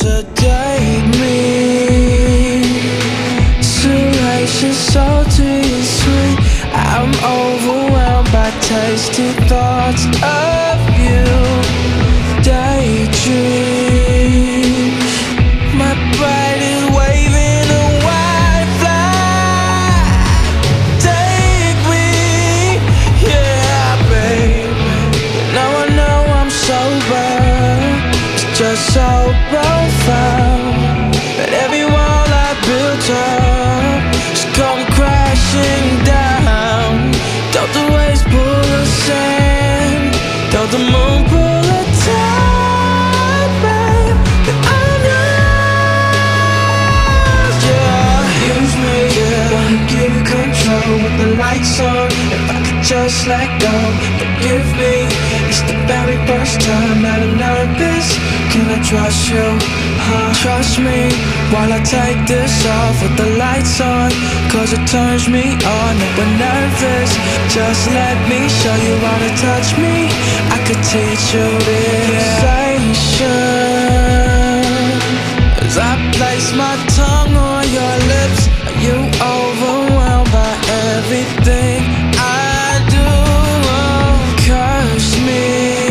sedate me. Isolation salty and sweet. I'm overwhelmed by tasty thoughts of you. Daydreams. My bride is waving a white flag. Take me, yeah, baby. Now I know I'm sober. It's just so profound that every wall I built up just come crashing down. Don't the waves pull us in? Don't the moon pull a tide, babe? That I'm yours, yeah. Use me, yeah. Wanna give you control with the lights on. If I could just let go, forgive me. It's the very first time that I'm nervous. Can I trust you? Trust me while I take this off with the lights on, cause it turns me on and we're nervous. Just let me show you how to touch me. I could teach you this sensation. As I place my tongue on your lips, are you overwhelmed by everything I do? Curse me,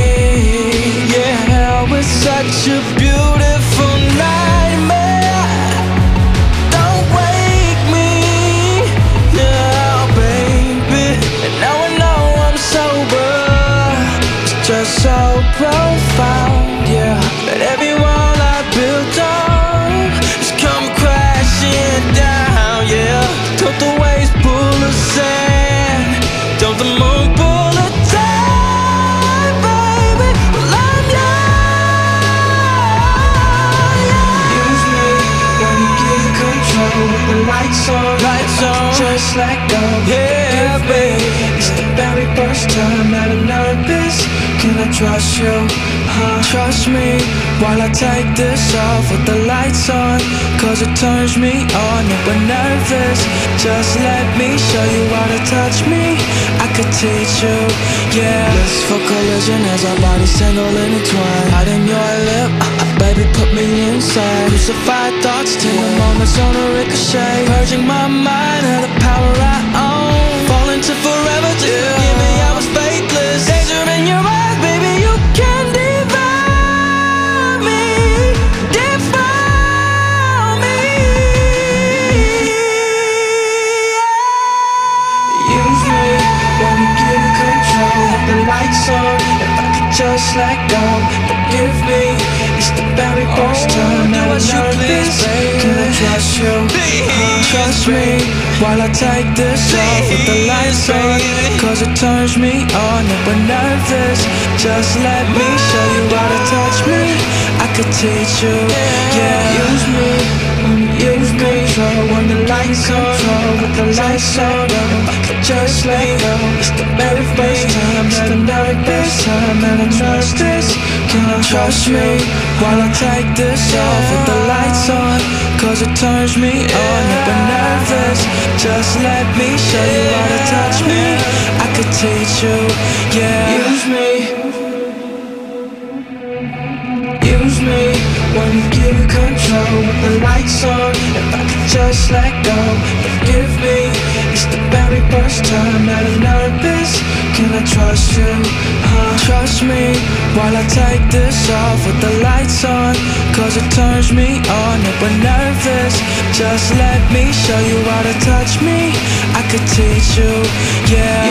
yeah, with such a beautiful nightmare. Don't wake me now, baby. And now I know I'm sober. It's just so profound, yeah, that every wall I built up has come crashing down, yeah. Don't the waves pull us in? Don't the moon pull a tide, baby? Well, I'm yours, yeah. Use me when you give control with the lights on. Lights on, just let go, yeah, baby. It's the very first time that I'm nervous. Can I trust you? Trust me while I take this off with the lights on, cause it turns me on and we're nervous. Just let me show you how to touch me. I could teach you, yeah. Blissful collision as our bodies tangle and entwine. Out in your lip, baby, put me inside. Crucified thoughts, tingling moments on a ricochet. Purging my mind of the power I own. Falling to forever, just forgive me, I was faithless. Danger in your eyes, baby, you can devour me. Devour me. Use me when you give you control with the lights on. If I could just let go, forgive me. It's the very first time that I'm nervous. Can I trust you? Trust me while I take this off with the lights on, cause it turns me on and we're nervous. Just let me show you how to touch me. I could teach you, yeah. Use me, use me. When the lights on, with the lights on, I could just let go. It's the very first time that I'm nervous. Can I trust me while I take this off with the lights on, cause it turns me on and we're nervous. Just let me show you how to touch me. I could teach you, yeah. Use me, use me when you give you control with the lights on. If I could just let go, forgive me. It's the very first time that I'm nervous. Can I trust you? Trust me while I take this off with the lights on, cause it turns me on and we're nervous. Just let me show you how to touch me. I could teach you, yeah.